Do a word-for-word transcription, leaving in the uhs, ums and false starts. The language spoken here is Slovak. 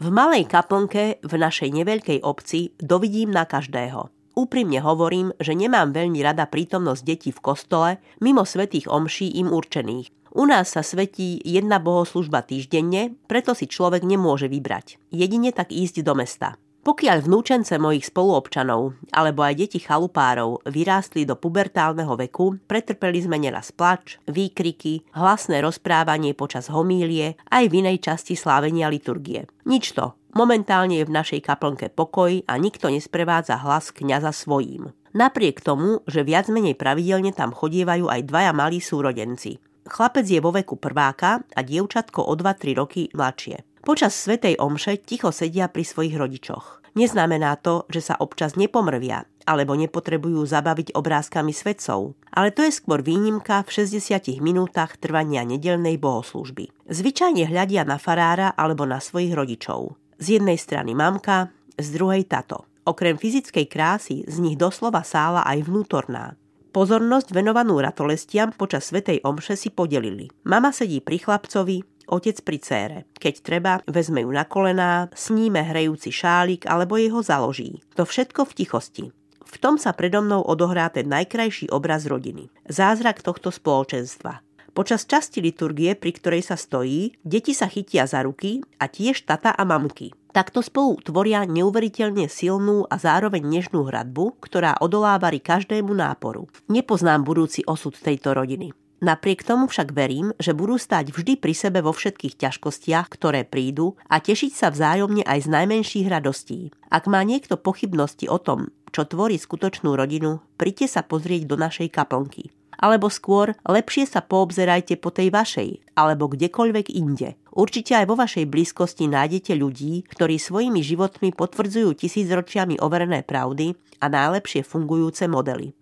V malej kaplnke v našej neveľkej obci dovidím na každého. Úprimne hovorím, že nemám veľmi rada prítomnosť detí v kostole mimo svätých omší im určených. U nás sa svätí jedna bohoslužba týždenne, preto si človek nemôže vybrať. Jedine tak ísť do mesta. Pokiaľ vnúčence mojich spoluobčanov alebo aj deti chalupárov vyrástli do pubertálneho veku, pretrpeli sme neraz plač, výkriky, hlasné rozprávanie počas homílie aj v inej časti slávenia liturgie. Nič to. Momentálne je v našej kaplnke pokoj a nikto nesprevádza hlas kňaza svojím. Napriek tomu, že viac menej pravidelne tam chodievajú aj dvaja malí súrodenci. Chlapec je vo veku prváka a dievčatko o dva tri roky mladšie. Počas svätej omše ticho sedia pri svojich rodičoch. Neznamená to, že sa občas nepomrvia alebo nepotrebujú zabaviť obrázkami svetcov, ale to je skôr výnimka v šesťdesiatich minútach trvania nedeľnej bohoslúžby. Zvyčajne hľadia na farára alebo na svojich rodičov. Z jednej strany mamka, z druhej tato. Okrem fyzickej krásy z nich doslova sála aj vnútorná. Pozornosť venovanú ratolestiam počas svätej omše si podelili. Mama sedí pri chlapcovi, otec pri cére. Keď treba, vezme ju na kolená, sníme hrejúci šálik alebo jej ho založí. To všetko v tichosti. V tom sa predo mnou odohrá ten najkrajší obraz rodiny. Zázrak tohto spoločenstva. Počas časti liturgie, pri ktorej sa stojí, deti sa chytia za ruky a tiež tata a mamky. Takto spolu tvoria neuveriteľne silnú a zároveň nežnú hradbu, ktorá odoláva každému náporu. Nepoznám budúci osud tejto rodiny. Napriek tomu však verím, že budú stáť vždy pri sebe vo všetkých ťažkostiach, ktoré prídu a tešiť sa vzájomne aj z najmenších radostí. Ak má niekto pochybnosti o tom, čo tvorí skutočnú rodinu, príďte sa pozrieť do našej kaplnky. Alebo skôr, lepšie sa poobzerajte po tej vašej, alebo kdekoľvek inde. Určite aj vo vašej blízkosti nájdete ľudí, ktorí svojimi životmi potvrdzujú tisícročiami overené pravdy a najlepšie fungujúce modely.